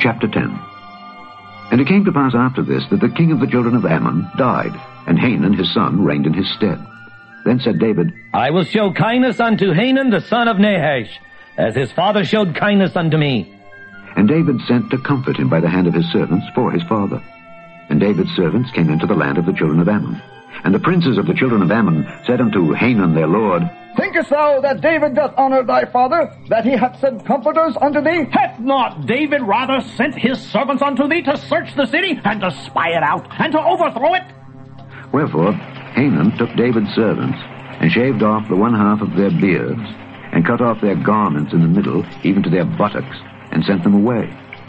Chapter 10. And it came to pass after this that the king of the children of Ammon died, and Hanun his son reigned in his stead. Then said David, I will show kindness unto Hanun the son of Nahash, as his father showed kindness unto me. And David sent to comfort him by the hand of his servants for his father. And David's servants came into the land of the children of Ammon. And the princes of the children of Ammon said unto Hanun their lord, Thinkest thou that David doth honor thy father, that he hath sent comforters unto thee? Hath not David rather sent his servants unto thee to search the city, and to spy it out, and to overthrow it? Wherefore Hanun took David's servants, and shaved off the one half of their beards, and cut off their garments in the middle, even to their buttocks, and sent them away.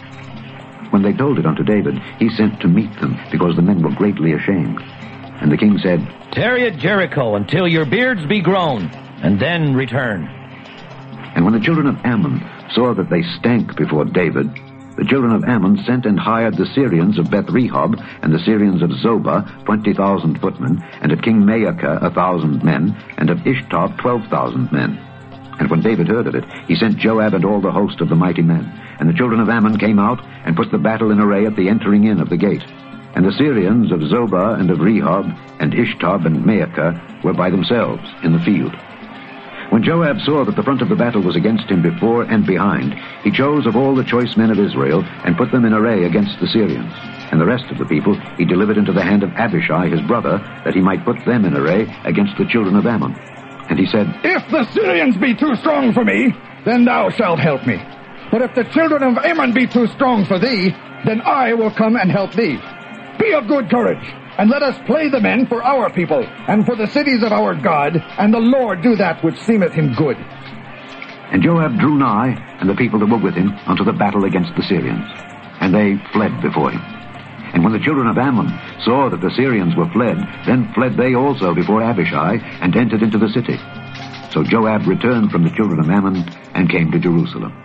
When they told it unto David, he sent to meet them, because the men were greatly ashamed. And the king said, Tarry at Jericho until your beards be grown, and then return. And when the children of Ammon saw that they stank before David, the children of Ammon sent and hired the Syrians of Beth-rehob, and the Syrians of Zobah 20,000 footmen, and of King Maacah 1,000 men, and of Ishtar 12,000 men. And when David heard of it, he sent Joab and all the host of the mighty men. And the children of Ammon came out, and put the battle in array at the entering in of the gate. And the Syrians of Zobah and of Rehob, and Ishtar and Maacah were by themselves in the field. When Joab saw that the front of the battle was against him before and behind, he chose of all the choice men of Israel, and put them in array against the Syrians. And the rest of the people he delivered into the hand of Abishai his brother, that he might put them in array against the children of Ammon. And he said, If the Syrians be too strong for me, then thou shalt help me. But if the children of Ammon be too strong for thee, then I will come and help thee. Be of good courage, and let us play the men for our people, and for the cities of our God, and the Lord do that which seemeth him good. And Joab drew nigh, and the people that were with him, unto the battle against the Syrians. And they fled before him. And when the children of Ammon saw that the Syrians were fled, then fled they also before Abishai, and entered into the city. So Joab returned from the children of Ammon, and came to Jerusalem.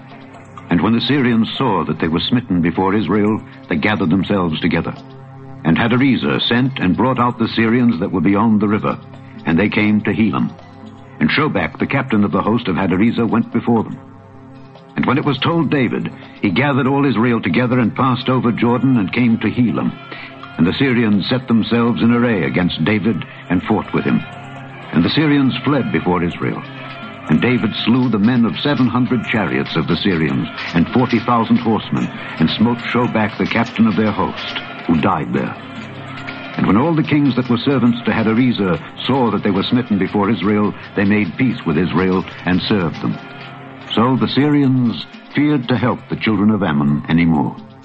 And when the Syrians saw that they were smitten before Israel, they gathered themselves together. And Hadarezer sent and brought out the Syrians that were beyond the river, and they came to Helam. And Shobach, the captain of the host of Hadarezer, went before them. And when it was told David, he gathered all Israel together and passed over Jordan and came to Helam. And the Syrians set themselves in array against David and fought with him. And the Syrians fled before Israel. And David slew the men of 700 chariots of the Syrians, and 40,000 horsemen, and smote Shobach the captain of their host, who died there. And when all the kings that were servants to Hadarezer saw that they were smitten before Israel, they made peace with Israel, and served them. So the Syrians feared to help the children of Ammon any more.